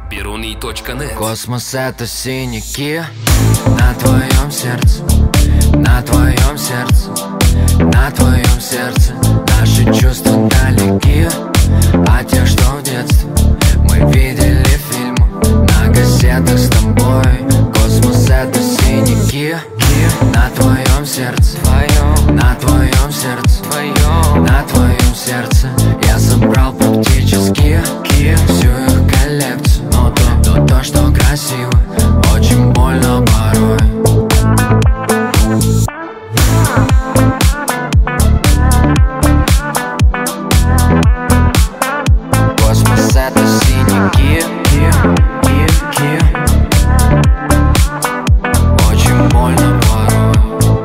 Peruni.net. Космос — это синяки на твоем сердце, на твоем сердце, на твоем сердце. Наши чувства далеки от тех, что в детстве мы видели фильмы на кассетах с тобой. Космос — это синяки на твоем сердце, на твоем сердце, на твоем сердце. Я собрал практически всю их коллекцию, но то, что красиво, очень больно порой. Космос — это синяки, очень больно порой.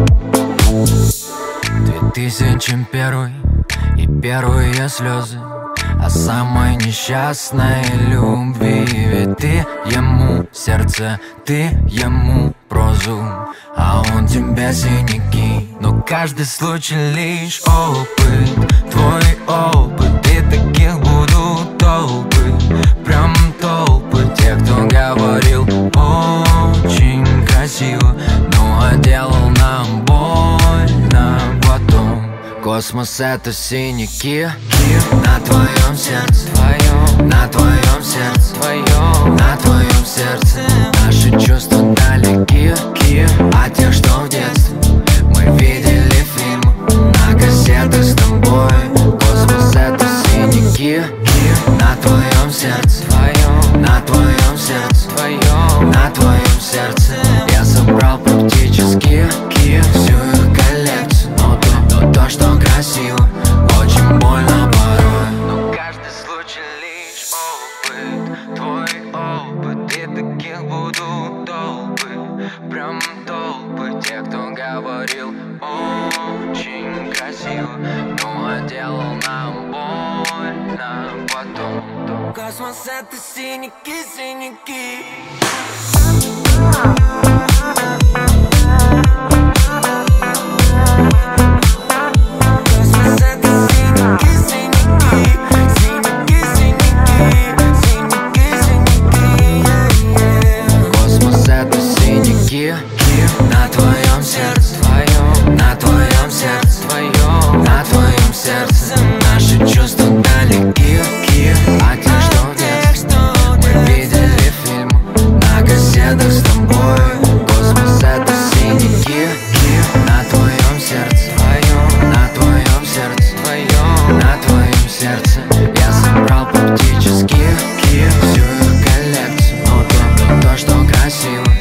2001 и первые слезы о самой несчастной любви. Ведь ты ему сердце, ты ему прозу, а он тебе синяки. Но каждый случай лишь опыт, твой опыт. И таких будут толпы, прям толпы. Те, кто говорил очень красиво, но а делал нам больно потом. Космос — это синяки на твоем сердце, на твоем сердце, на твоем сердце. Наши чувства далеки от тех, что в детстве мы видели фильмы на кассетах с тобой. Космос — это синяки на твоем сердце, на твоем сердце, на твоем сердце. Я собрал практически всю их коллекцию, но то, что красиво, очень больно порой. Но каждый случай лишь опыт, твой опыт. И таких будут толпы, прям толпы. Те, кто говорил очень красиво, но а делал нам больно потом. Космос — это синяки, синяки. На твоем сердце, на твоем сердце, на твоем сердце. Наши чувства далеки от тех, что в детстве мы видели фильмы на кассетах с тобой. Космос — это синяки на твоем сердце, на твоем сердце, на твоем сердце. Я собрал практически всю их коллекцию, но то, что красиво,